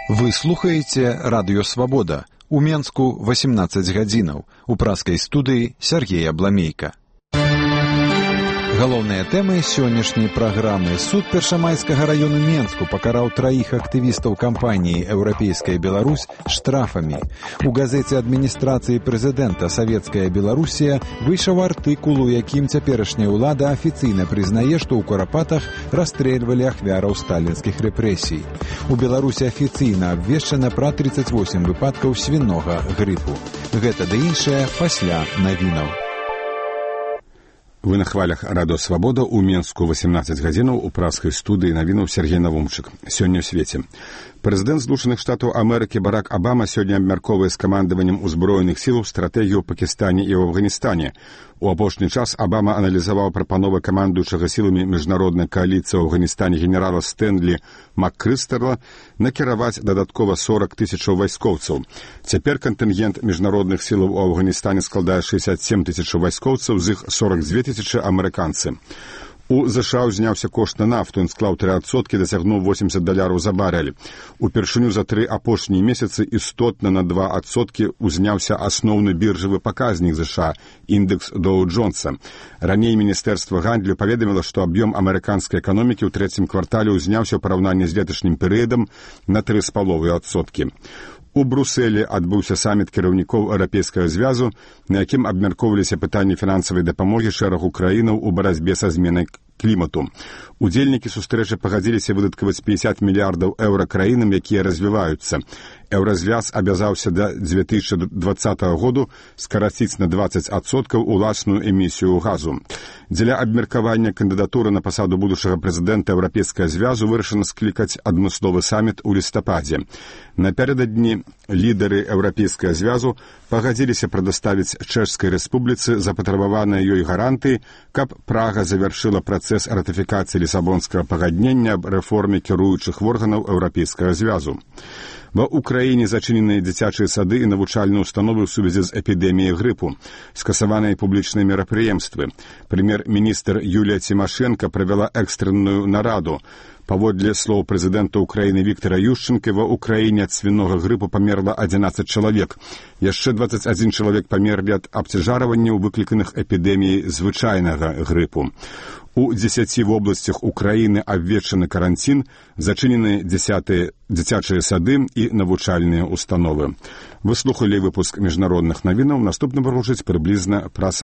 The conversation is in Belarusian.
Вы слухаеце радыё «Свабода». У Менску 18 гадзінаў. У праскай студыі Сергей Абламейка. Галоўныя тэмы сённяшняй праграмы. Суд Першамайскага раёну Менску пакараў 3 актывістаў кампаніі «Еўрапейская Беларусь» штрафамі. У газеце адміністрацыі прэзідэнта «Савецкая Беларусія» выйшаў артыкул, у якім цяперашняя ўлада афіцыйна прызнае, што ў Курапатах расстрэльвалі ахвяраў сталінскіх рэпрэсій. У Беларусі афіцыйна абвешчана пра 38 выпадкаў свінога грыпу. Гэта ды іншае пасля навінаў. Вы на хвалях радыё «Свабода». У Менску 18 гадзінаў у праскай студыі навінаў Сергей Навумчык. Сёння ў свеце. Прэзідэнт Злучаных Штатаў Амерыкі Барак Абама сёння абмяркоўвае з камандаваннем узброеных сілаў стратэгію ў Пакістане і ў Афганістане. У апошні час Абама аналізаваў прапановы камандуючага сіламі міжнароднай кааліцыі ў Афганістане генерала Стэнлі МакКрыстэрла накіраваць дадаткова 40 тысячаў вайскоўцаў. Цяпер кантынгент міжнародных сілаў у Афганістане складае 67 тысячаў вайскоўцаў, з іх 42 тысячы амерыканцы. У ЗША ўзняўся кошт на нафту, ён склаў 3%, дасягнуў $80 за барэль. Упершыню за 3 апошнія месяцы істотна на 2% узняўся асноўны біржавы паказнік ЗША, індекс Доу-Джонса. Раней Міністэрства гандлю паведаміла, што аб'ём амерыканскай эканомікі ў трэцім квартале ўзняўся ў параўнанні з леташнім перыядам на 3,5%. У Брусэлі адбыўся саміт кіраўнікоў Еўрапейскага звязу, на якім абмяркоўваліся пытанні фінансавай дапамогі шэрагу краінаў у барацьбе са зменай клімату. Удзельнікі сустрэчы пагадзіліся выдаткаваць 50 мільярдаў еўра краінам, якія развіваюцца. Еўразвяз абязаўся да 2020 году скараціць на 20% уласную эмісію газу. Дзеля абмеркавання кандыдатуры на пасаду будучага прэзідэнта Еўрапейскага звязу вырашана склікаць адмысловы саміт у лістападзе. Напярэдадні лідары Еўрапейскага звязу пагадзіліся прадаставіць Чэшскай рэспубліцы запатрабаваныя ёй гарантыі, каб Прага завяршыла працэс ратыфікацыі Лісабонскага пагаднення аб рэформе кіруючых органаў Еўрапейскага звязу. Ва ўкраіне зачыненыя дзіцячыя сады і навучальныя ўстановы ў сувязі з эпідэміяй грыпу. Скасаваныя публічныя мерапрыемствы. Прэм'ер-міністр Юлія Цімашэнка правяла экстранную нараду. Паводле слоў прэзідэнта ўкраіны Віктара Ющэнка, ва ўкраіне ад свінога грыпу памерла 11 чалавек. Яшчэ 21 чалавек памерлі ад абцяжарванняў, выкліканых эпідэміяй звычайнага грыпу. У 10 вобласцях Украіны абвешчаны каранцін, зачынены дзіцячыя сады і навучальныя установы. Вы слухалі выпуск міжнародных навінаў. Наступны прагучыць прыблізна праз